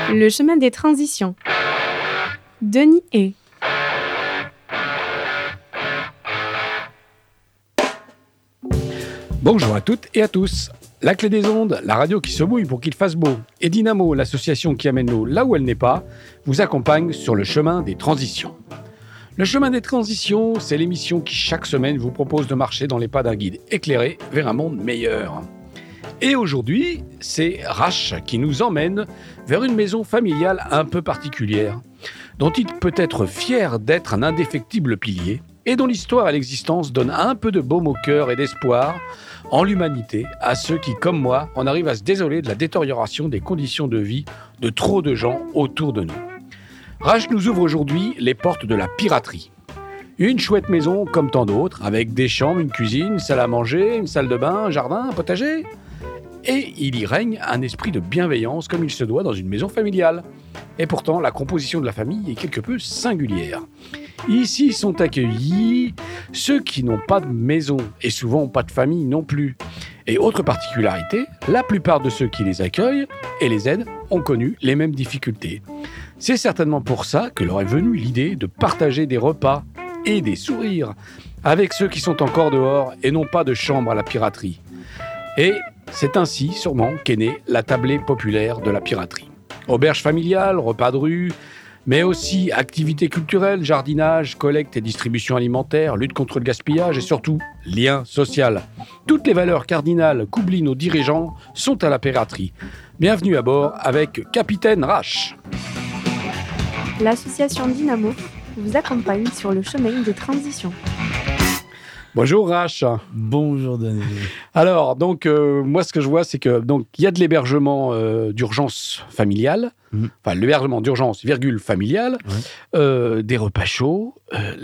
Le chemin des transitions. Denis Hay. Bonjour à toutes et à tous. La Clé des Ondes, la radio qui se mouille pour qu'il fasse beau, et Dynamo, l'association qui amène l'eau là où elle n'est pas, vous accompagne sur le chemin des transitions. Le chemin des transitions, c'est l'émission qui chaque semaine vous propose de marcher dans les pas d'un guide éclairé vers un monde meilleur. Et aujourd'hui, c'est Rache qui nous emmène vers une maison familiale un peu particulière, dont il peut être fier d'être un indéfectible pilier, et dont l'histoire et l'existence donnent un peu de baume au cœur et d'espoir en l'humanité à ceux qui, comme moi, en arrivent à se désoler de la détérioration des conditions de vie de trop de gens autour de nous. Rache nous ouvre aujourd'hui les portes de la piraterie. Une chouette maison comme tant d'autres, avec des chambres, une cuisine, une salle à manger, une salle de bain, un jardin, un potager. Et il y règne un esprit de bienveillance comme il se doit dans une maison familiale. Et pourtant, la composition de la famille est quelque peu singulière. Ici sont accueillis ceux qui n'ont pas de maison et souvent pas de famille non plus. Et autre particularité, la plupart de ceux qui les accueillent et les aident ont connu les mêmes difficultés. C'est certainement pour ça que leur est venue l'idée de partager des repas et des sourires avec ceux qui sont encore dehors et n'ont pas de chambre à la piraterie. Et c'est ainsi, sûrement, qu'est née la tablée populaire de la piraterie. Auberge familiale, repas de rue, mais aussi activités culturelles, jardinage, collecte et distribution alimentaire, lutte contre le gaspillage et surtout, lien social. Toutes les valeurs cardinales qu'oublient nos dirigeants sont à la piraterie. Bienvenue à bord avec Capitaine Rache. L'association Dynamo vous accompagne sur le chemin des transitions. Bonjour Rache. Bonjour Denis. Alors, donc, moi, ce que je vois, c'est que donc il y a de l'hébergement d'urgence familiale, enfin, l'hébergement d'urgence, familiale, des repas chauds,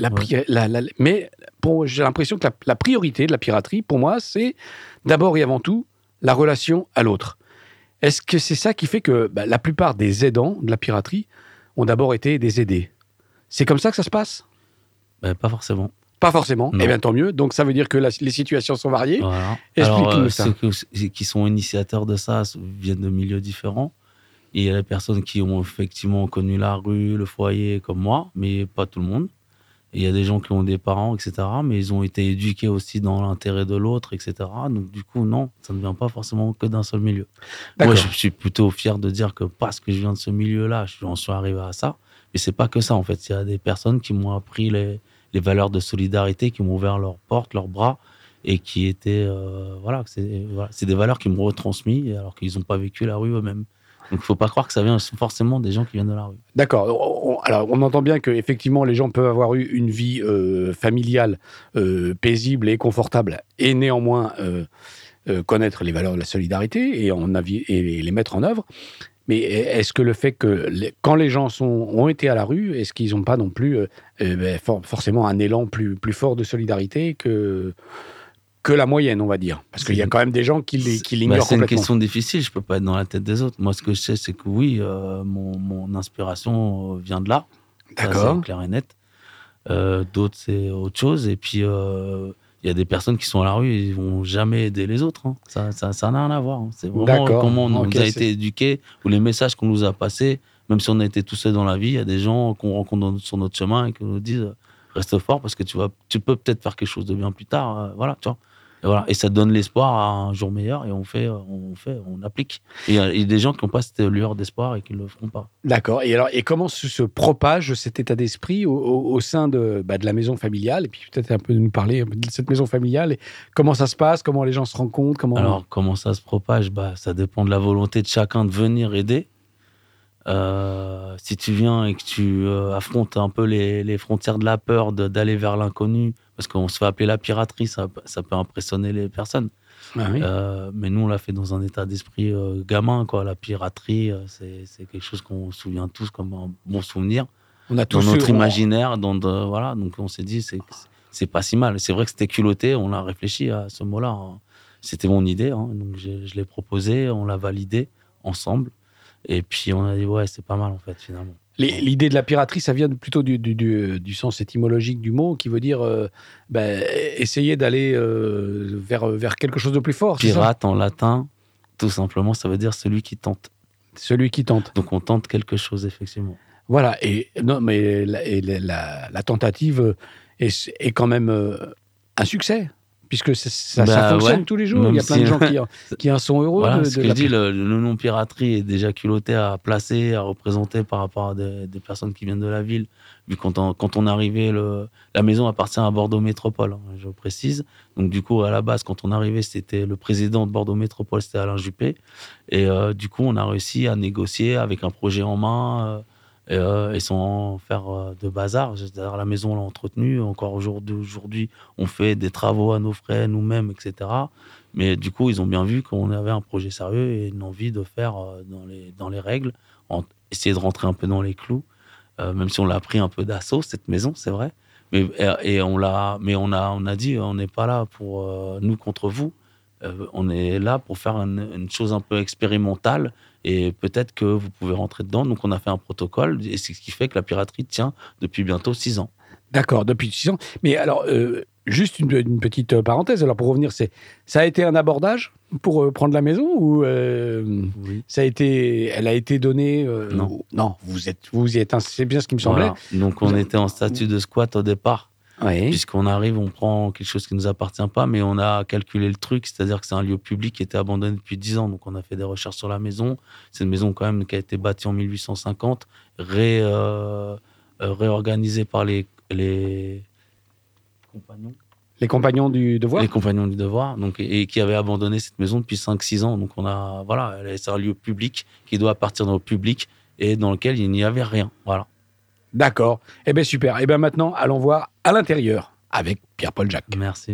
mais bon, j'ai l'impression que la priorité de la piraterie, pour moi, c'est d'abord et avant tout la relation à l'autre. Est-ce que c'est ça qui fait que la plupart des aidants de la piraterie ont d'abord été des aidés ? C'est comme ça que ça se passe ? Pas forcément. Pas forcément, non. Eh bien tant mieux. Donc ça veut dire que les situations sont variées. Voilà. Explique-nous ça. Ceux qui sont initiateurs de ça viennent de milieux différents. Et il y a les personnes qui ont effectivement connu la rue, le foyer, comme moi, mais pas tout le monde. Et il y a des gens qui ont des parents, etc., mais ils ont été éduqués aussi dans l'intérêt de l'autre, etc. Donc du coup, non, ça ne vient pas forcément que d'un seul milieu. D'accord. Moi, je suis plutôt fier de dire que parce que je viens de ce milieu-là, j'en suis arrivé à ça. Mais c'est pas que ça, en fait. Il y a des personnes qui m'ont appris les valeurs de solidarité, qui m'ont ouvert leurs portes, leurs bras, et qui étaient... c'est des valeurs qui m'ont retransmis, alors qu'ils n'ont pas vécu la rue eux-mêmes. Donc, il ne faut pas croire que ça vient forcément des gens qui viennent de la rue. D'accord. Alors, on entend bien qu'effectivement, les gens peuvent avoir eu une vie familiale paisible et confortable, et néanmoins connaître les valeurs de la solidarité et les mettre en œuvre. Mais est-ce que le fait que quand les gens ont été à la rue, est-ce qu'ils n'ont pas non plus forcément un élan plus fort de solidarité que la moyenne, on va dire ? Parce qu'il y a quand même des gens qui l'ignorent complètement. C'est une question difficile, je ne peux pas être dans la tête des autres. Moi, ce que je sais, c'est que oui, mon inspiration vient de là. D'accord. C'est clair et net. D'autres, c'est autre chose. Et puis, il y a des personnes qui sont à la rue et ils ne vont jamais aider les autres. Hein. Ça n'a rien à voir. Hein. C'est vraiment comment on nous a été éduqués ou les messages qu'on nous a passés. Même si on a été tout seul dans la vie, il y a des gens qu'on rencontre sur notre chemin et qui nous disent reste fort parce que tu peux peut-être faire quelque chose de bien plus tard. Voilà, tu vois. Et ça donne l'espoir à un jour meilleur et on applique. Et il y a des gens qui n'ont pas cette lueur d'espoir et qui ne le feront pas. D'accord. Et comment se propage cet état d'esprit au sein de la maison familiale ? Et puis peut-être un peu de nous parler de cette maison familiale. Et comment ça se passe ? Comment les gens se rencontrent ? Alors, comment ça se propage ? Ça dépend de la volonté de chacun de venir aider. Si tu viens et que tu affrontes un peu les frontières de la peur d'aller vers l'inconnu, parce qu'on se fait appeler la piraterie, ça peut impressionner les personnes. Ah oui. Mais nous, on l'a fait dans un état d'esprit gamin, quoi. La piraterie, c'est quelque chose qu'on se souvient tous comme un bon souvenir. On a tous dans notre imaginaire, voilà. Donc on s'est dit, c'est pas si mal. C'est vrai que c'était culotté, on a réfléchi à ce mot-là. Hein. C'était mon idée, hein. Donc je l'ai proposé, on l'a validé ensemble. Et puis on a dit, ouais, c'est pas mal en fait, finalement. L'idée de la piraterie, ça vient plutôt du sens étymologique du mot, qui veut dire essayer d'aller vers quelque chose de plus fort. Pirate, en latin, tout simplement, ça veut dire celui qui tente. Celui qui tente. Donc, on tente quelque chose, effectivement. Voilà. Mais la tentative est quand même un succès. Puisque ça fonctionne tous les jours. Il y a plein de gens qui en sont heureux. Voilà, ce que je dis, le non-piraterie est déjà culotté à placer, à représenter par rapport à des personnes qui viennent de la ville. Vu quand on est arrivé, la maison appartient à Bordeaux Métropole, je précise. Donc du coup, à la base, quand on est arrivé, c'était le président de Bordeaux Métropole, c'était Alain Juppé. Et du coup, on a réussi à négocier avec un projet en main et sans faire de bazar. C'est-à-dire, la maison, on l'a entretenue. Encore aujourd'hui, on fait des travaux à nos frais, nous-mêmes, etc. Mais du coup, ils ont bien vu qu'on avait un projet sérieux et une envie de faire dans les règles, essayer de rentrer un peu dans les clous, même si on l'a pris un peu d'assaut, cette maison, c'est vrai. Mais on a dit, on n'est pas là pour nous contre vous. On est là pour faire une chose un peu expérimentale et peut-être que vous pouvez rentrer dedans. Donc, on a fait un protocole et c'est ce qui fait que la piraterie tient depuis bientôt 6 ans. D'accord, depuis 6 ans. Mais alors, juste une petite parenthèse. Alors, pour revenir, ça a été un abordage pour prendre la maison ou oui. elle a été donnée Non, vous y êtes. C'est bien ce qui me semblait. Voilà. Donc, on était en statut de squat au départ. Oui. Puisqu'on arrive, on prend quelque chose qui ne nous appartient pas, mais on a calculé le truc, c'est-à-dire que c'est un lieu public qui était abandonné depuis 10 ans. Donc, on a fait des recherches sur la maison. C'est une maison quand même qui a été bâtie en 1850, réorganisée par les compagnons. Les compagnons du devoir. Les compagnons du devoir, donc, et qui avaient abandonné cette maison depuis 5-6 ans. Donc, c'est un lieu public qui doit appartenir au public et dans lequel il n'y avait rien. Voilà. D'accord. Eh bien, super. Eh bien, maintenant, allons voir à l'intérieur avec Pierre-Paul Jacques. Merci.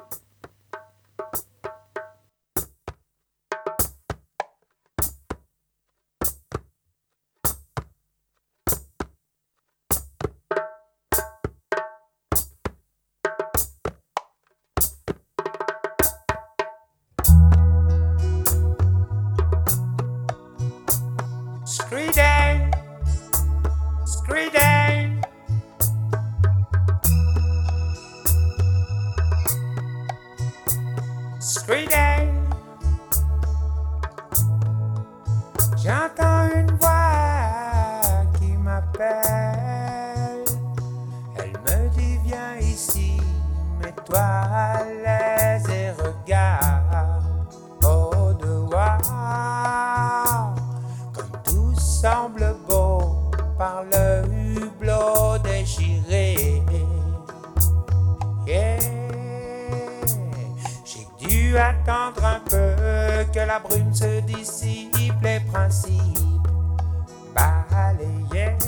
J'entends une voix qui m'appelle. Elle me dit viens ici, mets-toi à l'aise et regarde au dehors. Comme tout semble beau par le hublot déchiré. Yeah. J'ai dû attendre un peu que la brume se dissipe, les principes balayés.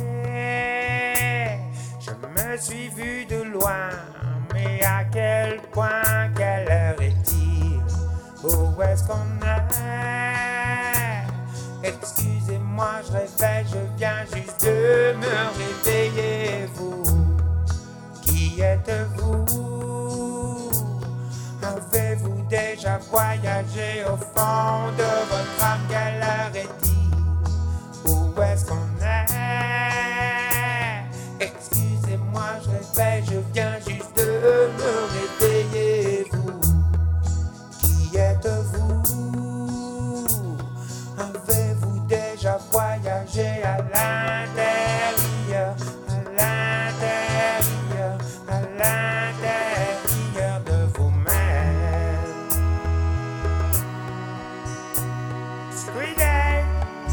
Je me suis vu de loin, mais à quel point, quelle heure est-il? Où est-ce qu'on est? Excusez-moi, je rêvais, je viens juste de me réveiller. Vous, qui êtes-vous? Avez-vous déjà voyagé au fond de votre âme? Quelle heure est-il? Où est-ce qu'on est? Excusez-moi, je rêvais, je viens juste de me réveiller. Vous, qui êtes-vous? Avez-vous déjà voyagé à l'intérieur? À l'intérieur, à l'intérieur de vous-même. Screedy,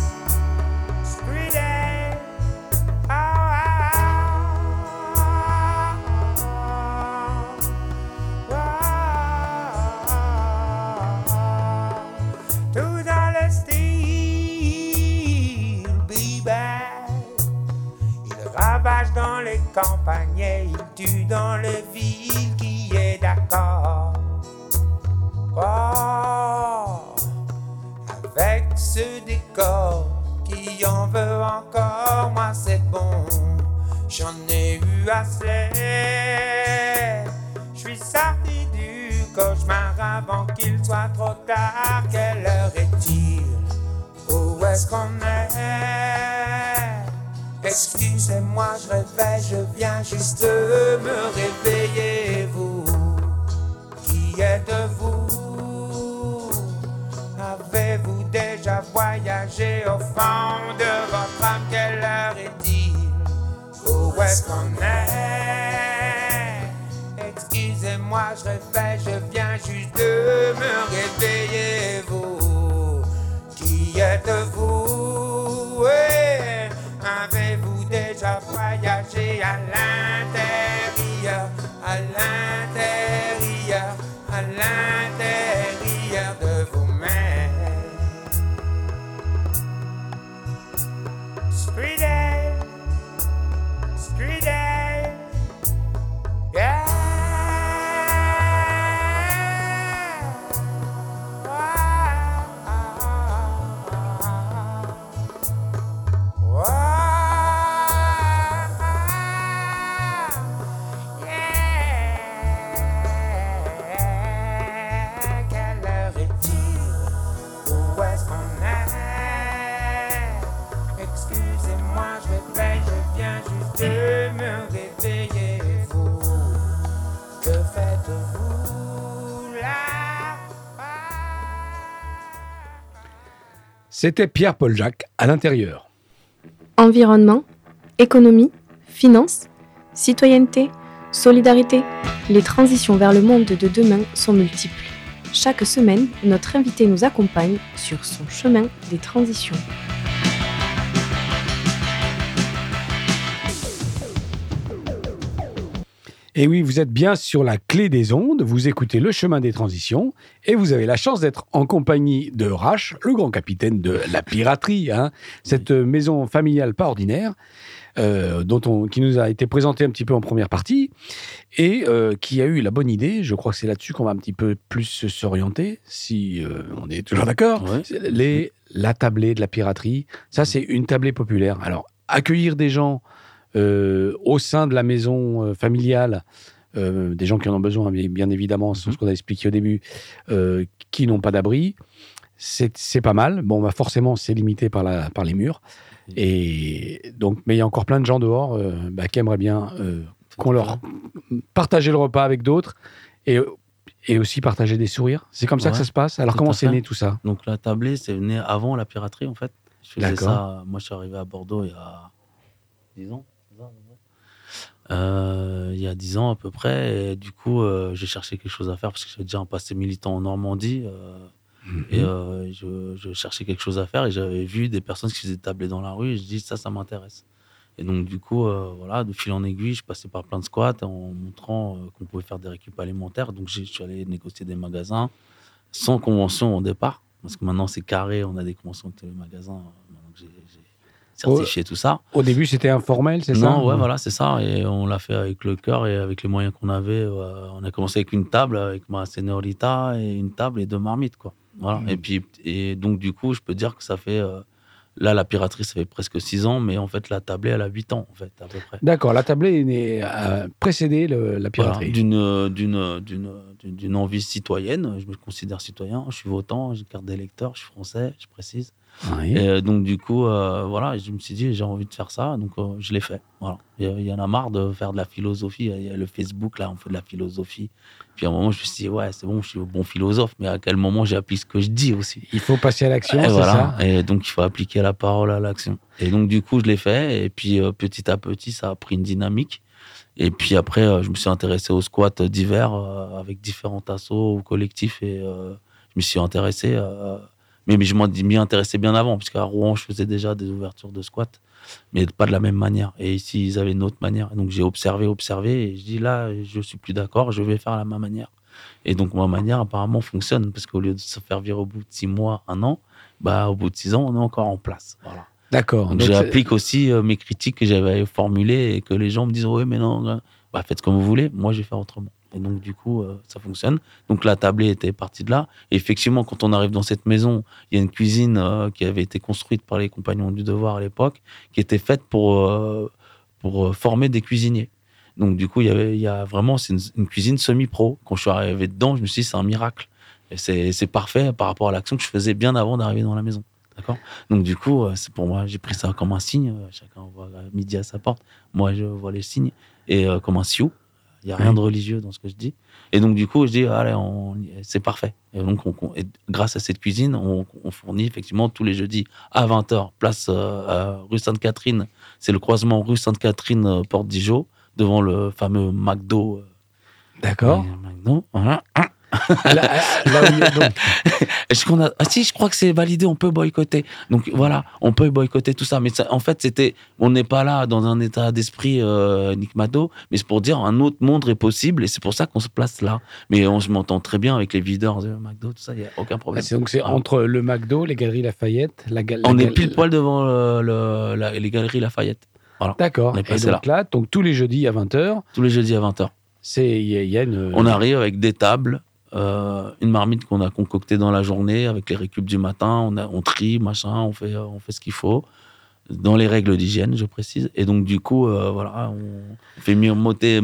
screedy, oh, oh, oh, oh. Tout dans le style, be-bad. Il ravage dans les campagnes et il tue dans les villes. Qui est d'accord? Oh, avec ce décor, qui en veut encore? Moi c'est bon, j'en ai eu assez. Je suis sorti du cauchemar avant qu'il soit trop tard. Quelle heure est-il? Où est-ce qu'on est? Excusez-moi, je rêvais, je viens juste de me réveiller. Vous, qui êtes-vous? Avez-vous déjà voyager au fond de votre âme. Quelle heure est-il? Où est-ce qu'on est? Excusez-moi, je réveille, je viens juste de me réveiller. Vous, qui êtes-vous? Ouais. Avez-vous déjà voyagé à l'intérieur, à l'intérieur, à l'intérieur de vous-même? Screedy, screedy, yeah. C'était Pierre-Paul Jacques à l'intérieur. Environnement, économie, finances, citoyenneté, solidarité, les transitions vers le monde de demain sont multiples. Chaque semaine, notre invité nous accompagne sur son chemin des transitions. Et oui, vous êtes bien sur la clé des ondes, vous écoutez Le Chemin des Transitions et vous avez la chance d'être en compagnie de Rache, le grand capitaine de la piraterie, cette maison familiale pas ordinaire qui nous a été présentée un petit peu en première partie et qui a eu la bonne idée, je crois que c'est là-dessus qu'on va un petit peu plus s'orienter, si on est toujours d'accord, la tablée de la piraterie, ça c'est une tablée populaire. Alors, accueillir des gens au sein de la maison familiale, des gens qui en ont besoin, bien évidemment, c'est ce qu'on a expliqué au début, qui n'ont pas d'abri, c'est pas mal. Bon, bah forcément, c'est limité par les murs. Et donc, mais il y a encore plein de gens dehors qui aimeraient bien qu'on leur partage le repas avec d'autres et aussi partager des sourires. C'est comme ça que ça se passe. Alors, comment c'est né tout ça? Donc, la tablée, c'est né avant la piraterie, en fait. Je faisais ça. Moi, je suis arrivé à Bordeaux il y a 10 ans. Il y a 10 ans à peu près, et du coup j'ai cherché quelque chose à faire parce que j'avais déjà un passé militant en Normandie et je cherchais quelque chose à faire et j'avais vu des personnes qui faisaient tabler dans la rue et je dis ça m'intéresse. Et donc du coup voilà, de fil en aiguille je passais par plein de squats en montrant qu'on pouvait faire des récup alimentaires, donc je suis allé négocier des magasins sans convention au départ parce que maintenant c'est carré, on a des conventions avec tous les magasins, maintenant que j'ai certifié tout ça. Au début, c'était informel, c'est ça? Non, ouais, voilà, c'est ça. Et on l'a fait avec le cœur et avec les moyens qu'on avait. On a commencé avec une table, avec ma señorita, et une table et 2 marmites, quoi. Voilà. Et donc, du coup, je peux dire que ça fait... là, la piraterie, ça fait presque 6 ans, mais en fait, la tablée, elle a 8 ans, en fait, à peu près. D'accord, la tablée a précédé la piraterie. Voilà, d'une envie citoyenne. Je me considère citoyen, je suis votant, j'ai carte d'électeur, je suis français, je précise. Oui. Et donc du coup, voilà, je me suis dit j'ai envie de faire ça, donc je l'ai fait. Voilà. Il y en a marre de faire de la philosophie. Il y a le Facebook là, on fait de la philosophie. Puis à un moment, je me suis dit ouais, c'est bon, je suis un bon philosophe, mais à quel moment j'applique ce que je dis aussi? Il faut passer à l'action, c'est voilà. ça. Et donc il faut appliquer la parole à l'action. Et donc du coup, je l'ai fait. Et puis petit à petit, ça a pris une dynamique. Et puis après, je me suis intéressé aux squats divers avec différents assos ou collectifs et je me suis intéressé. Mais je m'y intéressais bien avant, puisqu'à Rouen, je faisais déjà des ouvertures de squat, mais pas de la même manière. Et ici, ils avaient une autre manière. Donc, j'ai observé, et je dis là, je suis plus d'accord, je vais faire à ma manière. Et donc, ma manière, apparemment, fonctionne, parce qu'au lieu de se faire virer au bout de 6 mois, 1 an, au bout de 6 ans, on est encore en place. Voilà. D'accord. Donc, j'applique aussi mes critiques que j'avais formulées et que les gens me disent, oui, mais non, faites comme vous voulez, moi, je vais faire autrement. Et donc, du coup, ça fonctionne. Donc, la tablée était partie de là. Et effectivement, quand on arrive dans cette maison, il y a une cuisine qui avait été construite par les Compagnons du Devoir à l'époque, qui était faite pour former des cuisiniers. Donc, du coup, il y a vraiment, c'est une cuisine semi-pro. Quand je suis arrivé dedans, je me suis dit, c'est un miracle. Et c'est parfait par rapport à l'action que je faisais bien avant d'arriver dans la maison. D'accord ? Donc, du coup, c'est pour moi, j'ai pris ça comme un signe. Chacun voit midi à sa porte. Moi, je vois les signes. Et comme un sioux. Il n'y a rien de religieux dans ce que je dis. Et donc, du coup, je dis, allez, c'est parfait. Et donc, et grâce à cette cuisine, on fournit effectivement tous les jeudis à 20h, place rue Sainte-Catherine. C'est le croisement rue Sainte-Catherine, Porte d'Igeau, devant le fameux McDo. D'accord. McDo, voilà. là où il est donc. Je crois que c'est validé, on peut boycotter. Donc voilà, on peut boycotter tout ça. Mais ça, en fait, on n'est pas là dans un état d'esprit Nick Mado, mais c'est pour dire un autre monde est possible et c'est pour ça qu'on se place là. Mais je m'entends très bien avec les videurs de McDo, tout ça, il n'y a aucun problème. Donc c'est entre le McDo, les Galeries Lafayette, on est pile poil devant les Galeries Lafayette. Voilà. D'accord. Et donc là, donc tous les jeudis à 20h. Tous les jeudis à 20h. On arrive avec des tables. Une marmite qu'on a concoctée dans la journée avec les récup du matin, on trie, machin, on fait ce qu'il faut dans les règles d'hygiène, je précise. Et donc du coup, voilà, on fait marmiter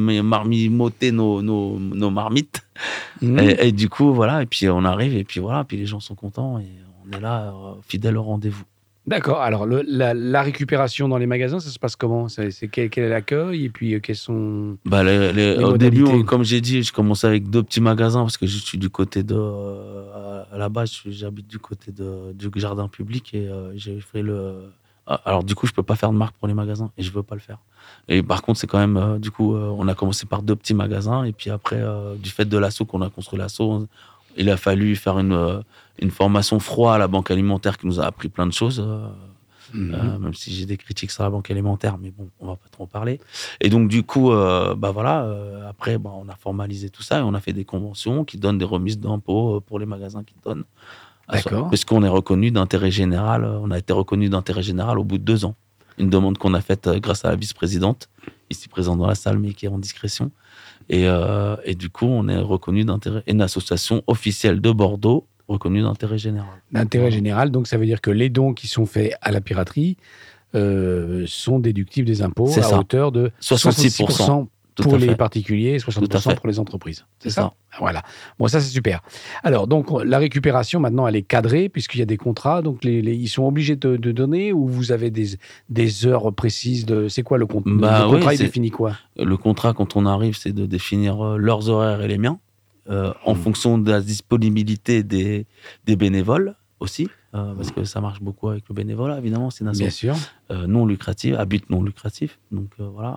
nos marmites. Et du coup, voilà, et puis on arrive et puis voilà, puis les gens sont contents et on est là fidèles au rendez-vous. D'accord. Alors, la récupération dans les magasins, ça se passe comment ? Quel est l'accueil ? Et puis, quels sont les au modalités ? début, comme j'ai dit, je commençais avec 2 petits magasins parce que je suis du côté de... à la base, j'habite du côté du jardin public et j'ai fait alors, du coup, je peux pas faire de marque pour les magasins et je veux pas le faire. Et par contre, c'est quand même... on a commencé par 2 petits magasins et puis après, du fait de l'asso qu'on a construit l'asso, il a fallu faire une formation froid à la banque alimentaire qui nous a appris plein de choses, même si j'ai des critiques sur la banque alimentaire, mais bon, on va pas trop en parler. Et donc, du coup, après, on a formalisé tout ça et on a fait des conventions qui donnent des remises d'impôts pour les magasins qui donnent. D'accord. Parce qu'on est reconnu d'intérêt général, on a été reconnu d'intérêt général au bout de 2 ans. Une demande qu'on a faite grâce à la vice-présidente, ici présente dans la salle, mais qui est en discrétion. Et du coup, on est reconnu d'intérêt, une association officielle de Bordeaux reconnue d'intérêt général. D'intérêt général, donc ça veut dire que les dons qui sont faits à la piraterie sont déductibles des impôts à hauteur de 66% pour les particuliers et 60% pour les entreprises. C'est ça. Voilà. Bon, ça, c'est super. Alors, donc, la récupération, maintenant, elle est cadrée, puisqu'il y a des contrats. Donc, ils sont obligés de donner ou vous avez des heures précises c'est quoi le contrat le contrat, il définit quoi ? Le contrat, quand on arrive, c'est de définir leurs horaires et les miens, en fonction de la disponibilité des bénévoles aussi. Parce que ça marche beaucoup avec le bénévolat, évidemment. C'est une association non lucrative, à but non lucratif. Donc, voilà...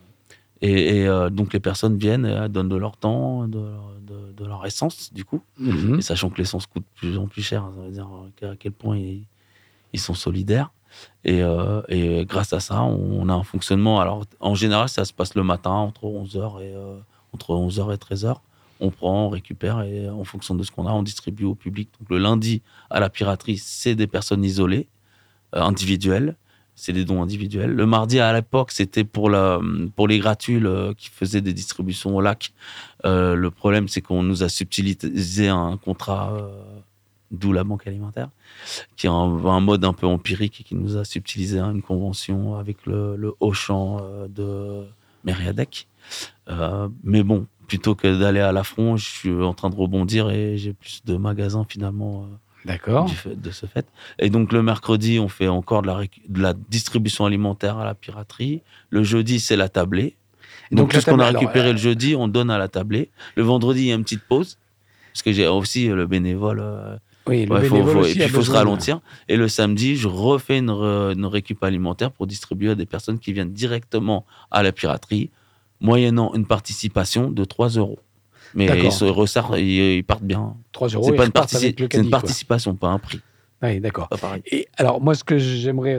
Et donc, les personnes viennent et donnent de leur temps, de leur essence, du coup. Et sachant que l'essence coûte de plus en plus cher, ça veut dire à quel point ils sont solidaires. Et grâce à ça, on a un fonctionnement. Alors, en général, ça se passe le matin, entre 11h et 13h. On prend, on récupère et en fonction de ce qu'on a, on distribue au public. Donc, le lundi, à la piraterie, c'est des personnes isolées, individuelles. C'est des dons individuels. Le mardi, à l'époque, c'était pour les gratules qui faisaient des distributions au lac. Le problème, c'est qu'on nous a subtilisé un contrat, d'où la banque alimentaire, qui est un mode un peu empirique et qui nous a subtilisé une convention avec le Auchan de Mériadec. Mais bon, plutôt que d'aller à l'affront, je suis en train de rebondir et j'ai plus de magasins finalement... D'accord. De ce fait. Et donc, le mercredi, on fait encore de la distribution alimentaire à la piraterie. Le jeudi, c'est la tablée. Donc tout ce qu'on a récupéré le jeudi, on donne à la tablée. Le vendredi, il y a une petite pause. Parce que j'ai aussi le bénévole. Oui, le bénévole aussi. Il faut se ralentir. Et le samedi, je refais une récup alimentaire pour distribuer à des personnes qui viennent directement à la piraterie, moyennant une participation de 3 €. Mais ils partent bien. 3 €. C'est pas c'est une participation, pas un prix. Oui, d'accord. Pas pareil. Et alors, moi, ce que j'aimerais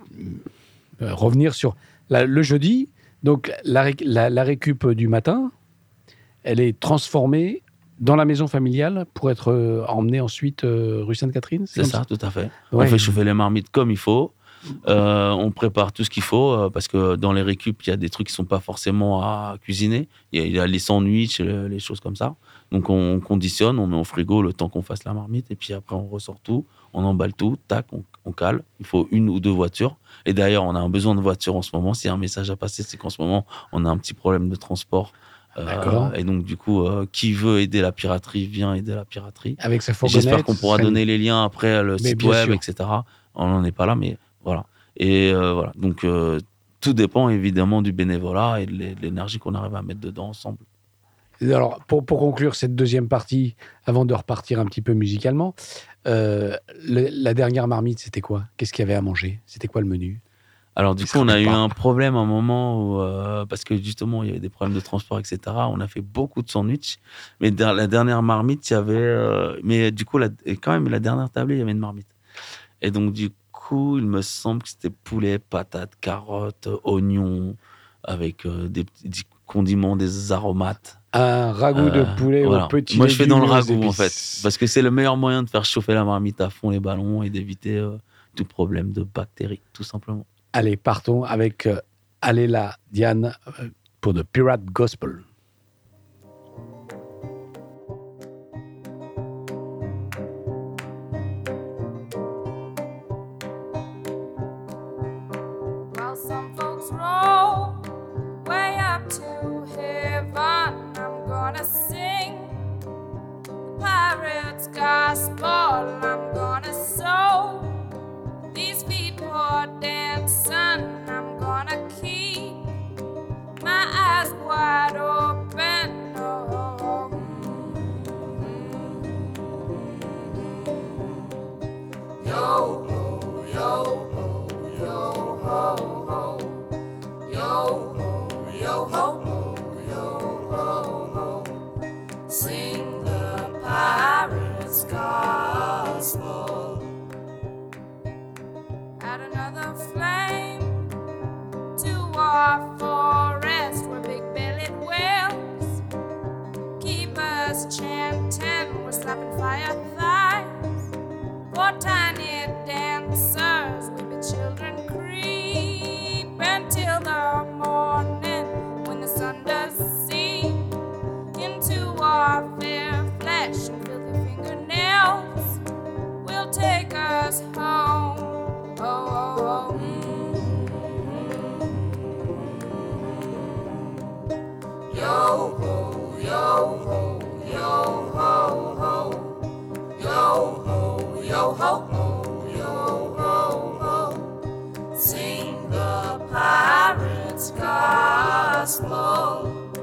revenir sur le jeudi, donc la récup du matin, elle est transformée dans la maison familiale pour être emmenée ensuite rue Sainte-Catherine. C'est ça, tout à fait. Ouais. On fait chauffer les marmites comme il faut. On prépare tout ce qu'il faut parce que dans les récup, il y a des trucs qui sont pas forcément à cuisiner. Il y a les sandwichs, les choses comme ça. Donc on conditionne, on met au frigo le temps qu'on fasse la marmite et puis après on ressort tout, on emballe tout, tac, on cale. Il faut 1 ou 2 voitures. Et d'ailleurs, on a un besoin de voitures en ce moment. S'il y a un message à passer, c'est qu'en ce moment, on a un petit problème de transport. Et donc du coup, qui veut aider la piraterie vient aider la piraterie. Avec sa fourgonnette. J'espère qu'on pourra donner les liens après, le site web, etc. On n'en est pas là, mais voilà. Et voilà. Donc tout dépend évidemment du bénévolat et de l'énergie qu'on arrive à mettre dedans ensemble. Alors, pour conclure cette deuxième partie, avant de repartir un petit peu musicalement, la dernière marmite, c'était quoi ? Qu'est-ce qu'il y avait à manger ? C'était quoi le menu ? Alors du coup, on a eu un problème à un moment où, parce que justement, il y avait des problèmes de transport, etc. On a fait beaucoup de sandwichs, mais la dernière marmite, il y avait... mais du coup, quand même, la dernière tablée, il y avait une marmite. Et donc du coup, il me semble que c'était poulet, patates, carottes, oignons, avec des petits condiments, des aromates. Un ragoût de poulet au petit légumes. Moi, je fais dans le ragoût, en fait, parce que c'est le meilleur moyen de faire chauffer la marmite à fond les ballons et d'éviter tout problème de bactéries, tout simplement. Allez, partons avec Alela Diane pour The Pirate Gospel. Well, some folks roll way up to heaven. I'm gonna sing the pirate's gospel. I'm gonna sow these feet for dancing. I'm gonna keep my eyes wide open. Oh. Yo, ho, yo, ho, yo, ho, ho. Yo, ho, yo, ho, ho, yo, ho, ho. Sing the pirate's gospel. Add another flame to our forest where big-bellied whales keep us chanting. We're slapping fire thighs for tiny dancers. We be children creep until the morning when the sun does sink into our fair flesh and filthy fingernails will take us home. Oh, oh, oh. Yo ho, yo ho, yo ho ho. Yo ho, yo ho ho, yo ho ho. Sing the pirate's gospel.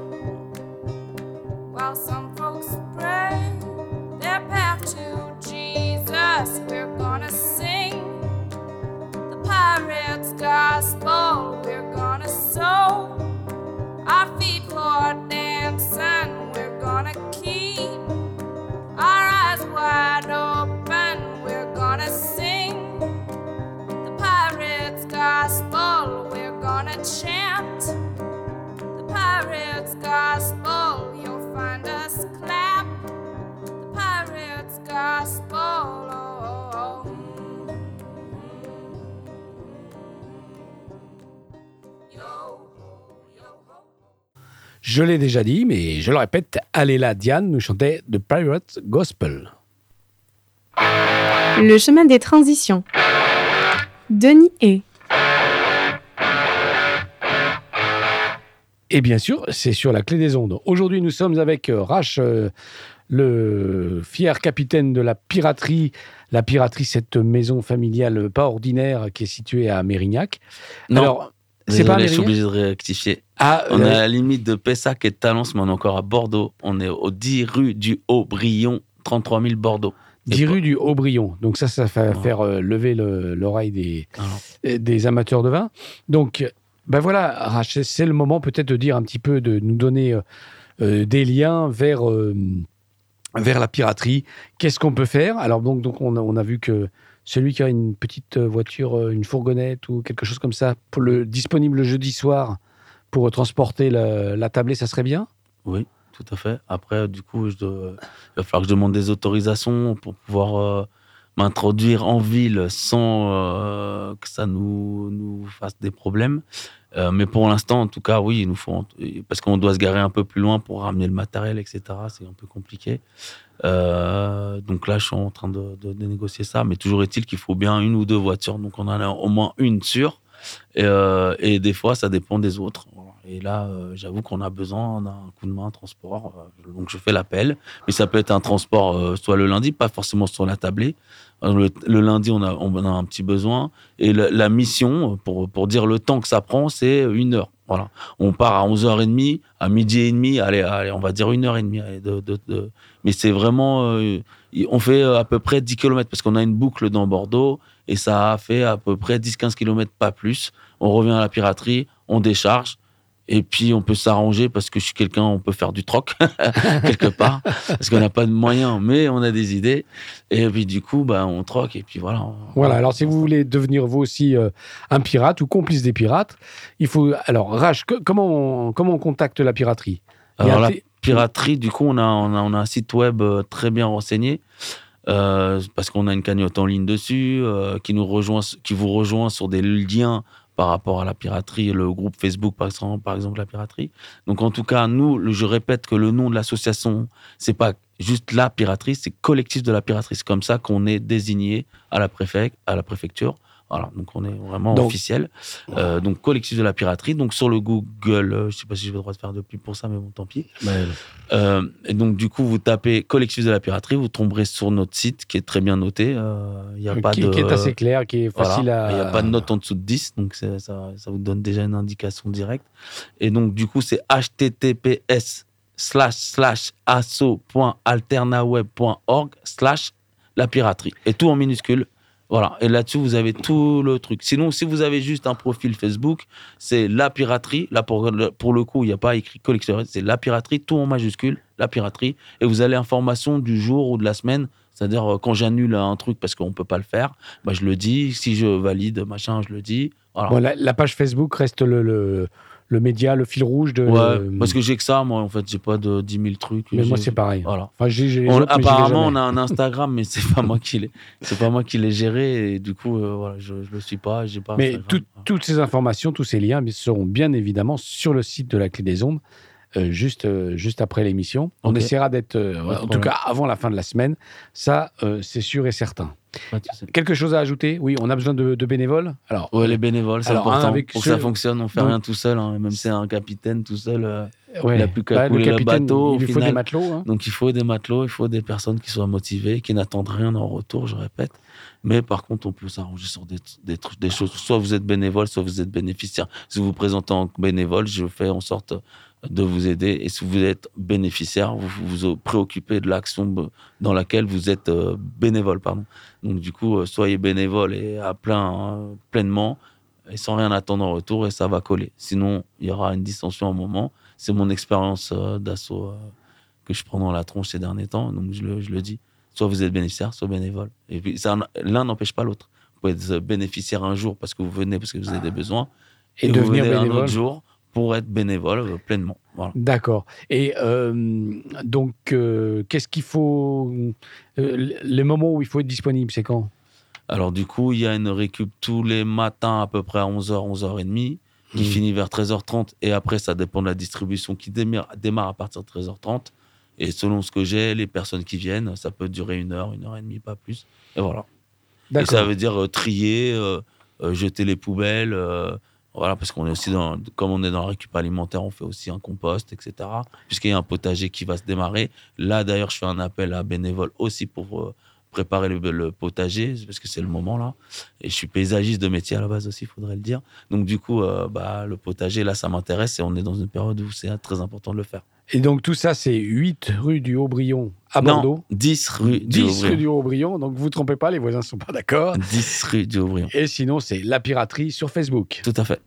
While some folks pray their path to Jesus, we're gonna sing the pirate's gospel. We're gonna sow our feet for dancing. We're gonna keep our eyes wide open. We're gonna sing the pirate's gospel. We're gonna chant the pirate's gospel. You'll find us clap the pirate's gospel. Oh, oh, oh. Je l'ai déjà dit, mais je le répète, Alela Diane nous chantait The Pirate Gospel. Le chemin des transitions. Denis et... Et bien sûr, c'est sur la clé des ondes. Aujourd'hui, nous sommes avec Rach, le fier capitaine de la piraterie. La piraterie, cette maison familiale pas ordinaire qui est située à Mérignac. Non. Alors, c'est pas Mérignac. Je suis obligé de réactifier. On est à la limite de Pessac et de Talence, mais on est encore à Bordeaux. On est au 10 rue du Haut-Brion, 33 000 Bordeaux. 10 rue du Haut-Brion. Donc ça va faire lever l'oreille des amateurs de vin. Donc, ben voilà, Rach, c'est le moment peut-être de dire un petit peu, de nous donner des liens vers la piraterie. Qu'est-ce qu'on peut faire ? Alors donc on a vu que celui qui a une petite voiture, une fourgonnette ou quelque chose comme ça, disponible le jeudi soir pour transporter la tablée, ça serait bien ? Oui, tout à fait. Après, du coup, il va falloir que je demande des autorisations pour pouvoir m'introduire en ville sans que ça nous fasse des problèmes. Mais pour l'instant, en tout cas, oui, il nous faut... Parce qu'on doit se garer un peu plus loin pour ramener le matériel, etc. C'est un peu compliqué. Donc là, je suis en train de négocier ça. Mais toujours est-il qu'il faut bien une ou deux voitures. Donc on en a au moins une sûre. Et des fois, ça dépend des autres. Et là, j'avoue qu'on a besoin d'un coup de main transport. Donc, je fais l'appel. Mais ça peut être un transport soit le lundi, pas forcément sur la tablée. Le lundi, on a un petit besoin. Et la mission, pour dire le temps que ça prend, c'est 1 heure. Voilà. On part à 11h30, à 12h30. Allez, on va dire 1h30. Allez, Mais c'est vraiment... on fait à peu près 10 km parce qu'on a une boucle dans Bordeaux et ça a fait à peu près 10-15 km, pas plus. On revient à la piraterie, on décharge. Et puis, on peut s'arranger parce que je suis quelqu'un, on peut faire du troc, quelque part, parce qu'on n'a pas de moyens, mais on a des idées. Et puis, du coup, on troque et puis voilà. Voilà, alors si vous voulez devenir vous aussi un pirate ou complice des pirates, il faut... Alors, Rach, comment on contacte la piraterie ? Alors, la piraterie, du coup, on a un site web très bien renseigné, parce qu'on a une cagnotte en ligne dessus, qui vous rejoint sur des liens par rapport à la piraterie, le groupe Facebook, par exemple, la piraterie. Donc, en tout cas, nous, je répète que le nom de l'association, c'est pas juste la piraterie, c'est collectif de la piraterie. C'est comme ça qu'on est désigné à la préfecture. Voilà, donc on est vraiment officiel. Donc, collectif de la piraterie. Donc, sur le Google, je ne sais pas si j'ai le droit de faire de pub pour ça, mais bon, tant pis. Et donc, du coup, vous tapez collectif de la piraterie, vous tomberez sur notre site qui est très bien noté. Qui est assez clair, qui est facile à... Il n'y a pas de note en dessous de 10, donc ça vous donne déjà une indication directe. Et donc, du coup, c'est https://asso.alternaweb.org/la piraterie. Et tout en minuscule. Voilà, et là-dessus, vous avez tout le truc. Sinon, si vous avez juste un profil Facebook, c'est la piraterie. Là, pour le coup, il n'y a pas écrit collecteur, c'est la piraterie, tout en majuscule, la piraterie. Et vous avez l'information du jour ou de la semaine. C'est-à-dire, quand j'annule un truc parce qu'on ne peut pas le faire, je le dis. Si je valide, je le dis. Voilà. Bon, la page Facebook reste le média, le fil rouge de... Ouais, parce que j'ai que ça, moi, en fait, j'ai pas de 10 000 trucs. Mais moi, c'est pareil. Voilà. Enfin, apparemment, on a un Instagram, mais c'est pas moi qui l'ai géré, et du coup, voilà, je le suis pas, j'ai pas. Mais toutes ces informations, tous ces liens seront bien évidemment sur le site de la Clé des Ondes, juste après l'émission. On essaiera d'être, en tout cas, avant la fin de la semaine. Ça, c'est sûr et certain. Quelque chose à ajouter ? Oui, on a besoin de bénévoles. Alors, les bénévoles, c'est important. Pour que ça fonctionne, on ne fait rien tout seul. Même si c'est un capitaine tout seul, il n'a plus qu'à couler le bateau. Il lui faut des matelots. Donc, il faut des matelots, il faut des personnes qui soient motivées, qui n'attendent rien en retour, je répète. Mais par contre, on peut s'arranger sur des choses. Soit vous êtes bénévole, soit vous êtes bénéficiaire. Si vous vous présentez en bénévole, je fais en sorte de vous aider. Et si vous êtes bénéficiaire, vous vous préoccupez de l'action dans laquelle vous êtes bénévole. Donc, du coup, soyez bénévole et pleinement et sans rien attendre en retour, et ça va coller. Sinon, il y aura une dissension à un moment. C'est mon expérience d'assaut que je prends dans la tronche ces derniers temps. Donc, je le dis. Soit vous êtes bénéficiaire, soit bénévole. Et puis, l'un n'empêche pas l'autre. Vous pouvez être bénéficiaire un jour parce que vous venez, parce que vous avez des besoins. Et devenir bénévole un autre jour pour être bénévole pleinement. Voilà. D'accord. Et donc, qu'est-ce qu'il faut... les moments où il faut être disponible, c'est quand ? Alors, du coup, il y a une récup tous les matins à peu près à 11h, 11h30, qui finit vers 13h30. Et après, ça dépend de la distribution qui démarre à partir de 13h30. Et selon ce que j'ai, les personnes qui viennent, ça peut durer 1 heure, 1h30, pas plus. Et voilà. D'accord. Et ça veut dire trier, jeter les poubelles... Voilà, parce qu'on est aussi comme on est dans la récup alimentaire, on fait aussi un compost, etc. Puisqu'il y a un potager qui va se démarrer. Là, d'ailleurs, je fais un appel à bénévoles aussi pour préparer le potager, parce que c'est le moment là. Et je suis paysagiste de métier à la base aussi, il faudrait le dire. Donc, du coup, le potager, là, ça m'intéresse et on est dans une période où c'est très important de le faire. Et donc, tout ça, c'est 8 rue du Haut-Brion à Bordeaux. 10 rue du Haut-Brion. Donc, vous ne vous trompez pas, les voisins ne sont pas d'accord. 10 rue du Haut-Brion. Et sinon, c'est La Piraterie sur Facebook. Tout à fait.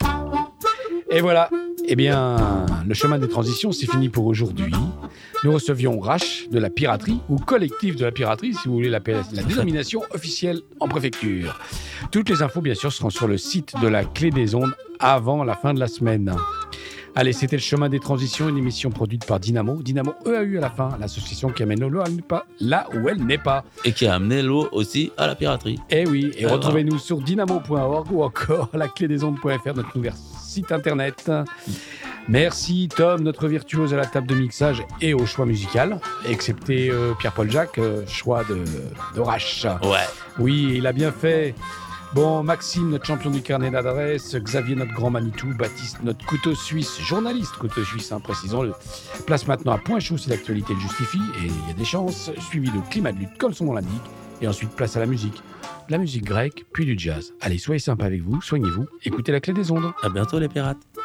Et voilà. Eh bien, le chemin des transitions, c'est fini pour aujourd'hui. Nous recevions Rach de La Piraterie, ou collectif de La Piraterie, si vous voulez la dénomination officielle en préfecture. Toutes les infos, bien sûr, seront sur le site de la Clé des Ondes avant la fin de la semaine. Allez, c'était le chemin des transitions, une émission produite par Dynamo. Dynamo EAU à la fin, l'association qui amène l'eau là où elle n'est pas. Et qui a amené l'eau aussi à la piraterie. Eh oui, et retrouvez-nous sur dynamo.org ou encore laclédesondes.fr, notre nouvel site internet. Merci Tom, notre virtuose à la table de mixage et au choix musical, excepté Pierre-Paul Jacques, choix de Rach. Ouais. Oui, il a bien fait. Bon, Maxime, notre champion du carnet d'adresse, Xavier, notre grand Manitou, Baptiste, notre couteau suisse, journaliste couteau suisse, précisons-le. Place maintenant à point chaud si l'actualité le justifie, et il y a des chances, suivi de climat de lutte comme son nom l'indique, et ensuite place à la musique. De la musique grecque, puis du jazz. Allez, soyez sympas avec vous, soignez-vous, écoutez la clé des ondes. À bientôt les pirates.